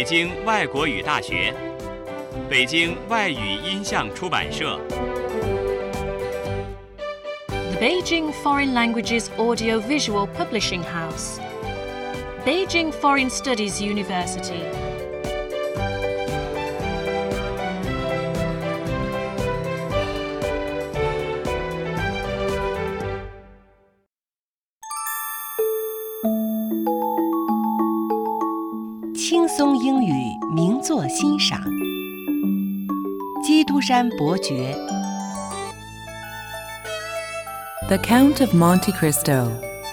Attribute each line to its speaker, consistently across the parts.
Speaker 1: 京外国语大学、北京外语音像出版社。
Speaker 2: The Beijing Foreign Languages Audio-Visual Publishing House, Beijing Foreign Studies University.
Speaker 3: 《轻松英语》名作欣赏，基督山伯爵。
Speaker 4: The Count of Monte Cristo.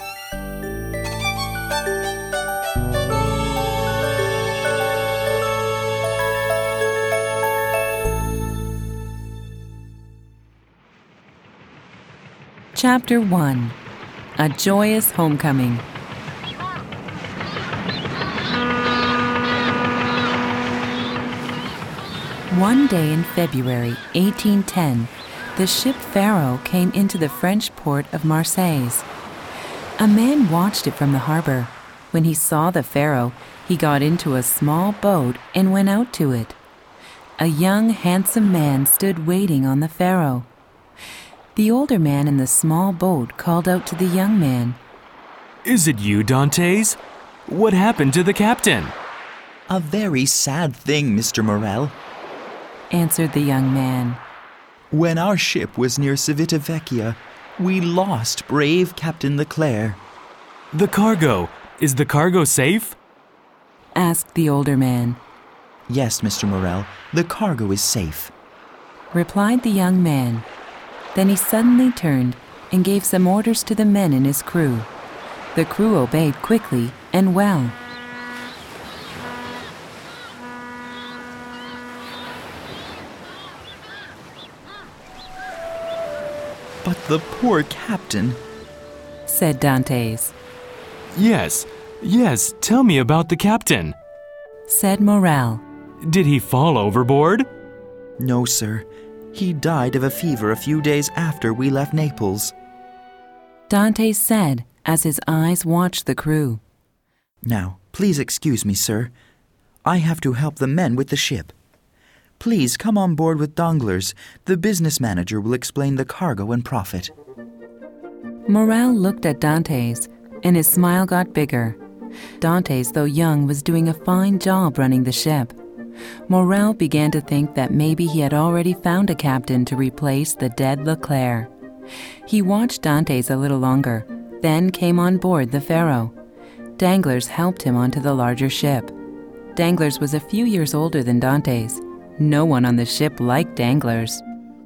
Speaker 4: Chapter 1. A Joyous Homecoming. One day in February 1810, the ship Pharaoh came into the French port of Marseilles. A man watched it from the harbor. When he saw the Pharaoh, he got into a small boat and went out to it. A young, handsome man stood waiting on the Pharaoh. The older man in the small boat called out to the young man,
Speaker 5: "Is it you, Dantes? What happened to the captain?"
Speaker 6: "A very sad thing, Mr. Morel,"
Speaker 4: answered the young man.
Speaker 6: "When our ship was near Civitavecchia, we lost brave Captain Leclerc."
Speaker 5: "The cargo. Is the cargo safe?"
Speaker 4: asked the older man.
Speaker 6: "Yes, Mr. Morel, the cargo is safe,"
Speaker 4: replied the young man. Then he suddenly turned and gave some orders to the men in his crew. The crew obeyed quickly and well.
Speaker 6: "But the poor captain,"
Speaker 4: said Dantes.
Speaker 5: Yes, tell me about the captain,"
Speaker 4: said Morel.
Speaker 5: "Did he fall overboard?"
Speaker 6: "No, sir. He died of a fever a few days after we left Naples."
Speaker 4: Dantes said as his eyes watched the crew.
Speaker 6: "Now, please excuse me, sir. I have to help the men with the ship. Please come on board with Danglars. The business manager will explain the cargo and profit."
Speaker 4: Morel looked at Dantes, and his smile got bigger. Dantes, though young, was doing a fine job running the ship. Morel began to think that maybe he had already found a captain to replace the dead Leclerc. He watched Dantes a little longer, then came on board the Pharaoh. Danglars helped him onto the larger ship. Danglars was a few years older than Dantes. No one on the ship liked Danglars.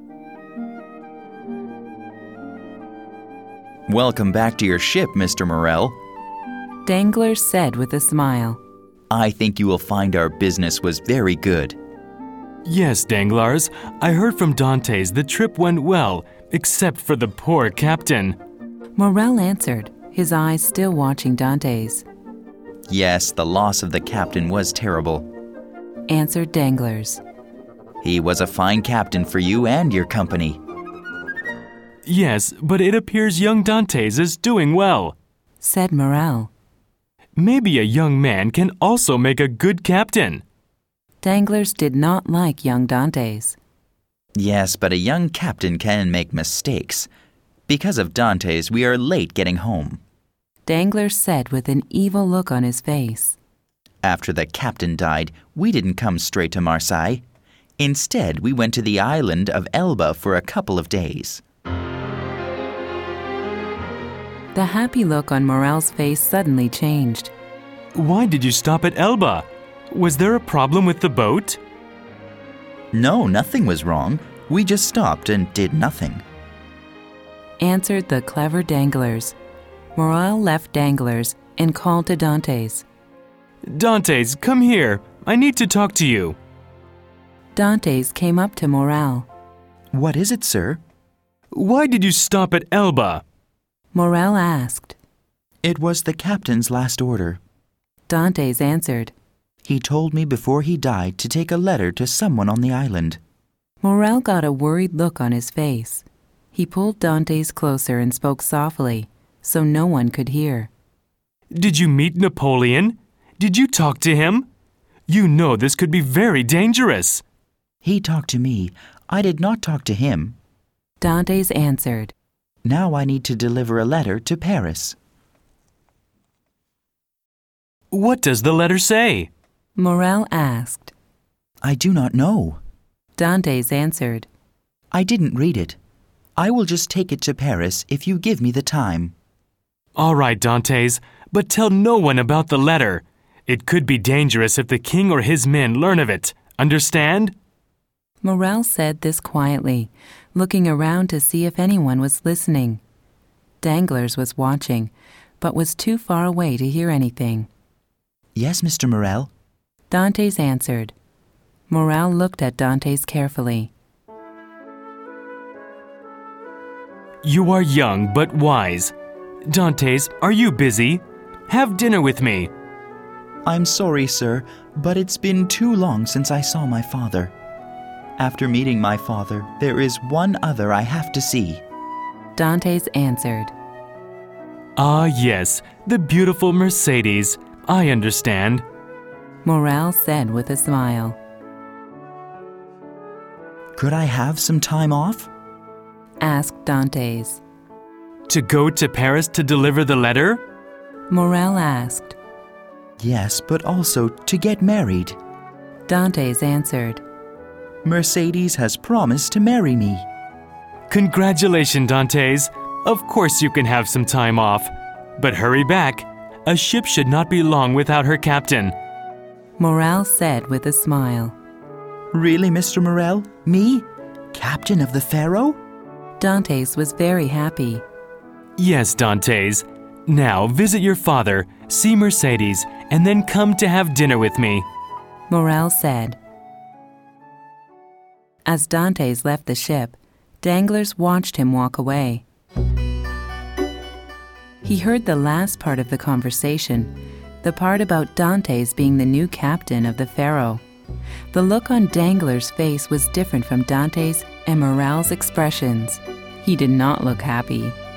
Speaker 6: "Welcome back to your ship, Mr. Morel,"
Speaker 4: Danglars said with a smile.
Speaker 6: "I think you will find our business was very good."
Speaker 5: "Yes, Danglars. I heard from Dantes the trip went well, except for the poor captain."
Speaker 4: Morel answered, his eyes still watching Dantes.
Speaker 6: "Yes, the loss of the captain was terrible,"
Speaker 4: answered Danglars.
Speaker 6: "He was a fine captain for you and your company."
Speaker 5: "Yes, but it appears young Dantes is doing well,"
Speaker 4: said Morel.
Speaker 5: "Maybe a young man can also make a good captain."
Speaker 4: Danglars did not like young Dantes.
Speaker 6: "Yes, but a young captain can make mistakes. Because of Dantes, we are late getting home,"
Speaker 4: Danglars said with an evil look on his face.
Speaker 6: "After the captain died, we didn't come straight to Marseille. Instead, we went to the island of Elba for a couple of days."
Speaker 4: The happy look on Morel's face suddenly changed.
Speaker 5: "Why did you stop at Elba? Was there a problem with the boat?"
Speaker 6: "No, nothing was wrong. We just stopped and did nothing,"
Speaker 4: answered the clever Danglars. Morel left Danglars and called to Dantes.
Speaker 5: "Dantes, come here. I need to talk to you."
Speaker 4: Dantes came up to Morel.
Speaker 6: "What is it, sir?"
Speaker 5: "Why did you stop at Elba?"
Speaker 4: Morel asked.
Speaker 6: "It was the captain's last order."
Speaker 4: Dantes answered.
Speaker 6: "He told me before he died to take a letter to someone on the island."
Speaker 4: Morel got a worried look on his face. He pulled Dantes closer and spoke softly, so no one could hear.
Speaker 5: "Did you meet Napoleon? Did you talk to him? You know this could be very dangerous.
Speaker 6: He talked to me. I did not talk to him.
Speaker 4: Dantes answered.
Speaker 6: Now I need to deliver a letter to Paris.
Speaker 5: What does the letter say?
Speaker 4: Morel asked.
Speaker 6: I do not know.
Speaker 4: Dantes answered.
Speaker 6: I didn't read it. I will just take it to Paris if you give me the time.
Speaker 5: All right, Dantes, but tell no one about the letter. It could be dangerous if the king or his men learn of it. Understand?
Speaker 4: Morel said this quietly, looking around to see if anyone was listening. Danglars was watching, but was too far away to hear anything.
Speaker 6: Yes, Mr. Morel.
Speaker 4: Dantes answered. Morel looked at Dantes carefully.
Speaker 5: You are young but wise. Dantes, are you busy? Have dinner with me.
Speaker 6: I'm sorry, sir, but it's been too long since I saw my father. After meeting my father, there is one other I have to see.
Speaker 4: Dantes answered.
Speaker 5: Ah, yes, the beautiful Mercedes. I understand.
Speaker 4: Morel said with a smile.
Speaker 6: Could I have some time off?
Speaker 4: Asked Dantes.
Speaker 5: To go to Paris to deliver the letter?
Speaker 4: Morel asked.
Speaker 6: Yes, but also to get married.
Speaker 4: Dantes answered.
Speaker 6: Mercedes has promised to marry me.
Speaker 5: Congratulations, Dantes. Of course you can have some time off. But hurry back. A ship should not be long without her captain.
Speaker 4: Morel said with a smile.
Speaker 6: Really, Mr. Morel? Me? Captain of the Pharaoh?
Speaker 4: Dantes was very happy.
Speaker 5: Yes, Dantes. Now visit your father, see Mercedes, and then come to have dinner with me.
Speaker 4: Morel said. As Dantes left the ship, Danglars watched him walk away. He heard the last part of the conversation, the part about Dantes being the new captain of the Pharaoh. The look on Danglars' face was different from Dantes' and Morel's expressions. He did not look happy.